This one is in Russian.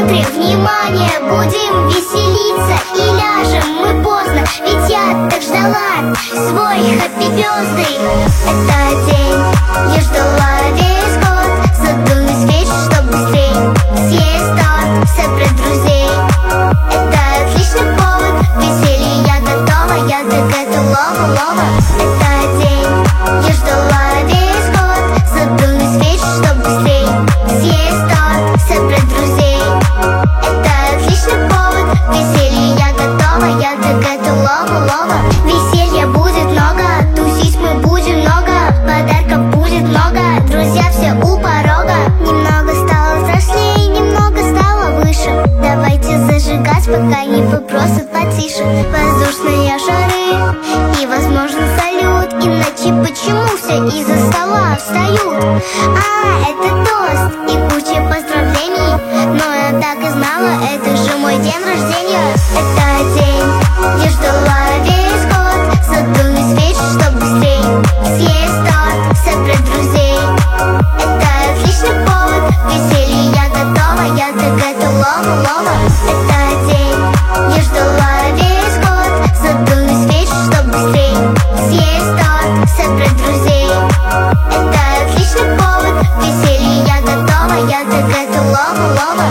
центре внимания, будем веселиться и ляжем мы поздно, ведь я так ждала свой Happy Birthday. Это день я ждала весь год, задую свечи, чтоб быстрей съесть торт, собрать друзей. Это отличный повод, веселье я готова, я так это лова. Это день я ждала весь год, задую свечи, чтоб быстрей съесть торт, собрать друзей. Это отличный повод, веселье я готова, я так это лова. Веселья будет много, тусить мы будем много, подарков будет много, друзья все у порога. Немного стало страшнее, немного стало выше. Давайте зажигать, пока не просто потише. Воздушные шары и, возможно, салют. Иначе почему все из-за стола встают? Это тост и куча поздравлений, но я так и знала, это же мой день рождения. Это день я ждала весь год, задую свечи, чтоб быстрей съесть торт, собрать друзей. Это отличный повод, веселье я готова, я так это лова. Это день я ждала весь год, задую свечи, чтоб быстрей съесть торт, собрать друзей. Это отличный повод, веселье я готова, я так это лова.